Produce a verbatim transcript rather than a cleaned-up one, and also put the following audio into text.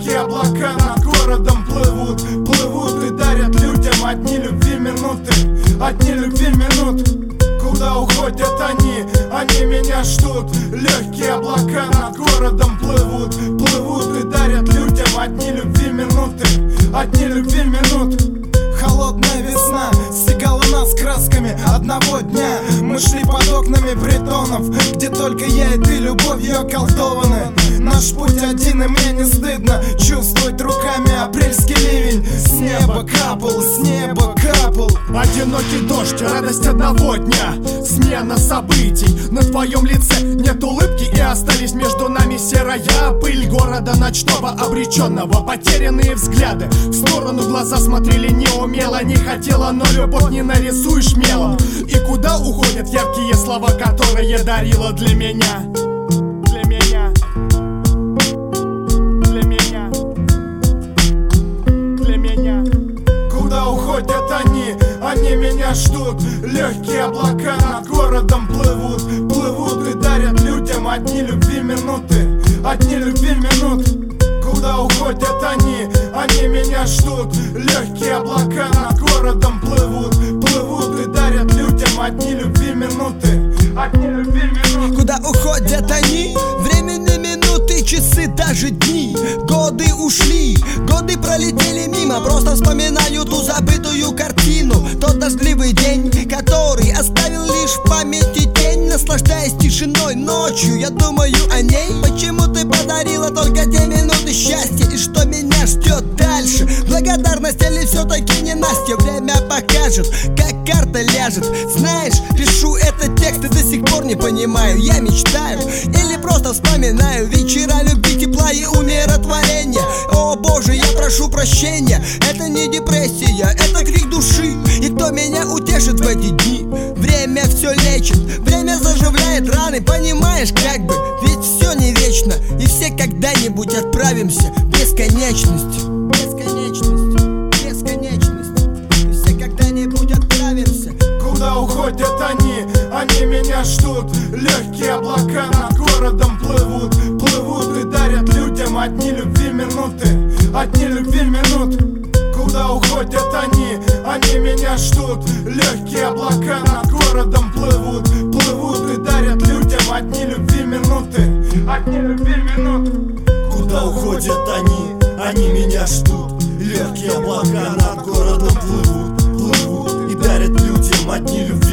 Легкие облака над городом плывут, плывут и дарят людям одни любви минуты, одни любви минут. Куда уходят они? Они меня ждут. Легкие облака над городом плывут, плывут и дарят людям одни любви минуты, одни любви минут. Холодная весна стекала нас красками одного дня. Мы шли под окнами притонов, где только я и ты любовью околдованы. Наш путь один, и мне не стыдно чувствовать руками апрельский ливень. С неба капал, с неба капал. Одинокий дождь, радость одного дня, смена событий. На твоем лице нет улыбки, и остались между нами серая пыль города ночного обреченного. Потерянные взгляды в сторону, глаза смотрели неумело. Не хотела, но любовь не нарисуешь мелом. И куда уходят яркие слова, которые дарила для меня? Для меня, для меня, для меня. Куда уходят они? Они меня ждут. Легкие облака над городом плывут, плывут и дарят людям одни любви минуты, одни любви минут. Куда уходят они? Они меня ждут. Легкие облака над городом плывут, плывут и дарят людям одни любви минуты, одни любви минут. Куда уходят они? Временные минуты, часы, даже дни. Годы ушли, годы пролетели мимо. Просто вспоминаю ту забытую картину. Тот дождливый день, который оставил лишь в памяти тень. Наслаждаясь тишиной ночью, я думаю о ней. Почему ты подарила только те минуты счастья? И что меня ждет дальше? Благодарность или все-таки не Настя? Время покажет, как карта ляжет. Знаешь, пишу этот текст и до сих пор не понимаю. Я мечтаю или просто вспоминаю вечера любви, тепла и умиротворения. О боже, я прошу прощения. Это не депрессия, это крик души. И кто меня утешит в эти дни? Время все лечит, время заживляет раны. Понимаешь, как бы, ведь все не вечно. И все когда-нибудь отправимся в бесконечность. Бесконечность, бесконечность. И все когда-нибудь отправимся. Куда уходят они? Они меня ждут. Легкие облака над городом плывут, плывут и дарят людям одни любви минуты, одни любви минут. Куда уходят они? Они меня ждут. Легкие облака над городом плывут, плывут и дарят людям одни любви минуты, одни любви минут. Куда уходят они? Они меня ждут. Легкие облака над городом плывут, плывут и дарят людям одни любви